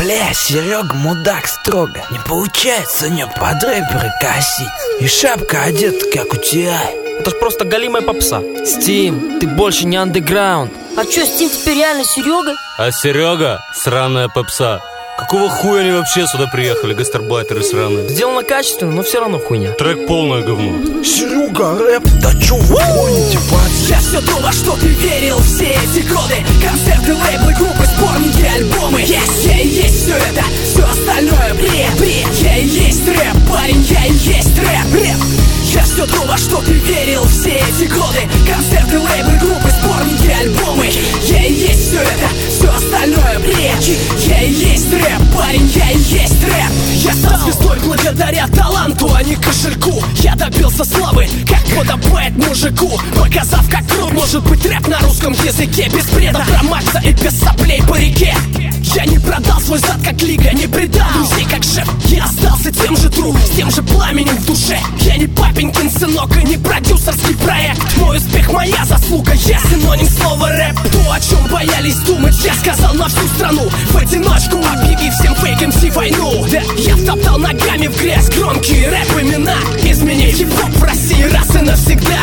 Бля, Серега мудак строго. Не получается у него под рэпера косить. И шапка одета, как у тебя. Это ж просто голимая попса. Стим, ты больше не андеграунд. А чё, Стим теперь реально Серега? А Серега — сраная попса. Какого хуя они вообще сюда приехали, гастарбайтеры сраные? Сделано качественно, но все равно хуйня. Трек полное говно. Серега рэп, да чё вы гоните, пацаны? Я все то, во что ты верил все эти годы. Концерты, лейблы, группы, сборники, альбомы. Я и есть все это, все остальное бред. Я и есть рэп, парень, я и есть рэп. Я все то, во что ты верил все эти годы. Концерты, лейблы, группы, сборники, альбомы. Я и есть все это, все остальное бред. Я и есть рэп, парень, я и есть рэп. Я стал звездой благодаря таланту, а не кошельку. Я добился славы, как подобает мужику, показав, как крут может быть рэп на русском языке. Без бреда про Макса и без соплей по реке. Я не продал свой зад, как Лига не предал друзей, как шеф. Я остался тем же тру, с тем же пламенем в душе. Я не папенькин сынок и не продюсерский проект. Мой успех моя заслуга, я синоним слова рэп. То, о чем боялись думать, я сказал на всю страну, в одиночку объявив всем фейк МС войну. Да, я втоптал ногами в грязь громкие рэп-имена, изменив хип-хоп в России раз и навсегда.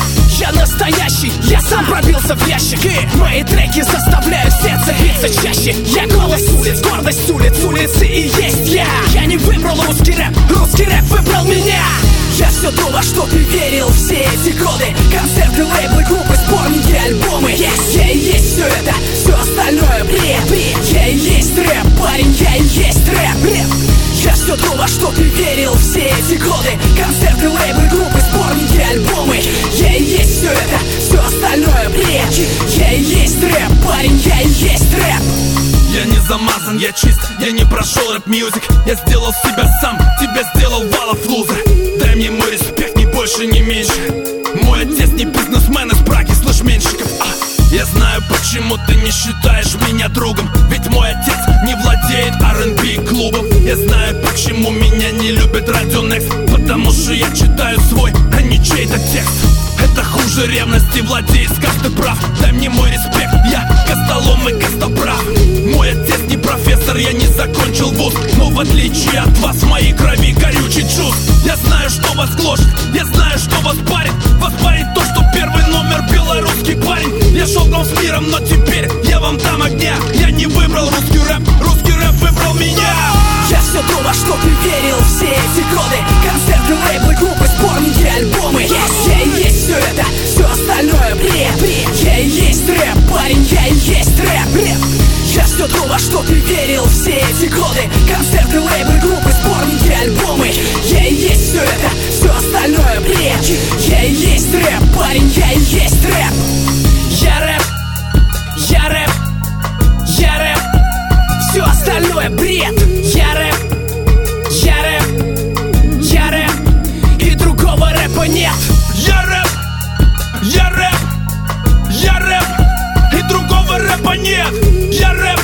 Я настоящий, я сам пробился в ящик, и мои треки заставляют сердце биться чаще. Я голос улиц, гордость улиц, улицы и есть я. Я не выбрал русский рэп выбрал меня. Я все то, во что ты верил все эти годы. Концерты, лейблы, группы, сборники, альбомы. Я и есть все это, все остальное бред. Я и есть рэп, парень, я и есть рэп. Я все то, во что ты верил все эти годы. Концерты, лейблы, группы, сборники, альбомы. Я и есть все это, все остальное бред. Я и есть рэп, парень, я и есть рэп. Я не замазан, я чист, я не прошел рэп-мьюзик. Я сделал себя сам, тебя сделал Валов лузер. Дай мне мой респект, ни больше, ни меньше. Мой отец не бизнесмен из Праги, слышь, меньшиков. Я знаю, почему ты не считаешь меня другом, ведь мой отец не владеет R&B клубом. Я знаю, почему меня не любит Радио Next, потому что я читаю свой, а не чей-то текст. Это хуже ревности, владеет каждый прав. Дай мне мой респект, я костолом и костоправ. Мой отец не профессор, я не закончил вуз, но в отличие от вас в моей крови горючий джуз. Я знаю, что вас гложет, я знаю, что вас парит. Вас парит то, что первый номер белорусский парень. Я шел там с миром, но теперь я вам дам огня. Я не выбрал русский рэп выбрал меня. Я все то, во что ты верил все эти годы. Концерты, лейблы, группы, сборники, альбомы. Я и есть все это, все остальное бред. Я и есть рэп, парень, я и есть рэп. Я все то, во что ты верил все эти годы. Концерты, лейблы, группы, сборники, альбомы. Я и есть все это, все остальное бред. Я и есть рэп, парень, я и есть рэп. Я рэп, я рэп, я рэп. Все остальное бред. Я рэп, я рэп, я рэп. И другого рэпа нет. Я рэп, я рэп, я рэп. И другого рэпа нет. Я рэп,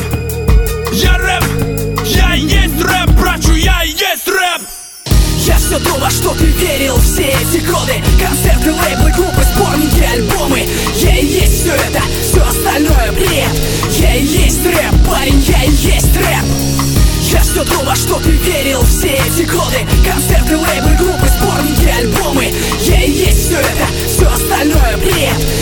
я рэп, я и есть рэп, брачу, я и есть рэп. Я все то, во что ты верил все эти годы. Концерты, лейблы, группы, сборники, альбомы. Я и есть все это, все остальное бред. Я и есть рэп, парень, я и есть рэп. Я все то, во что ты верил все эти годы. Концерты, лейблы, группы, сборники, альбомы. Я и есть все это, все остальное бред.